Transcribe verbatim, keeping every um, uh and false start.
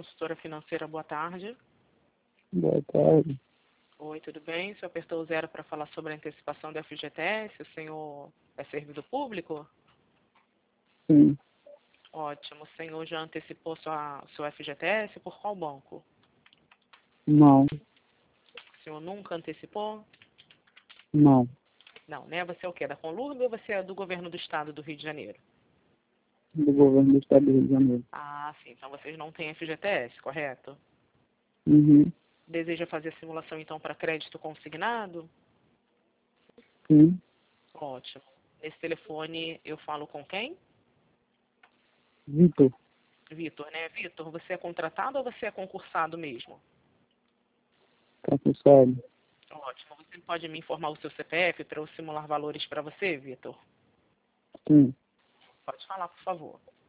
consultora financeira, boa tarde. Boa tarde. Oi, tudo bem? O senhor apertou o zero para falar sobre a antecipação do F G T S, o senhor é servidor público? Sim. Ótimo, o senhor já antecipou sua, seu F G T S por qual banco? Não. O senhor nunca antecipou? Não. Não, né? Você é o quê? Da Conlurb ou você é do governo do estado do Rio de Janeiro? Do governo do estado do Rio de Janeiro. Ah, sim. Então vocês não têm F G T S, correto? Uhum. Deseja fazer a simulação, então, para crédito consignado? Sim. Ótimo. Nesse telefone eu falo com quem? Vitor. Vitor, né? Vitor, você é contratado ou você é concursado mesmo? Concursado. Ótimo. Você pode me informar o seu C P F para eu simular valores para você, Vitor? Sim. Pode falar, por favor.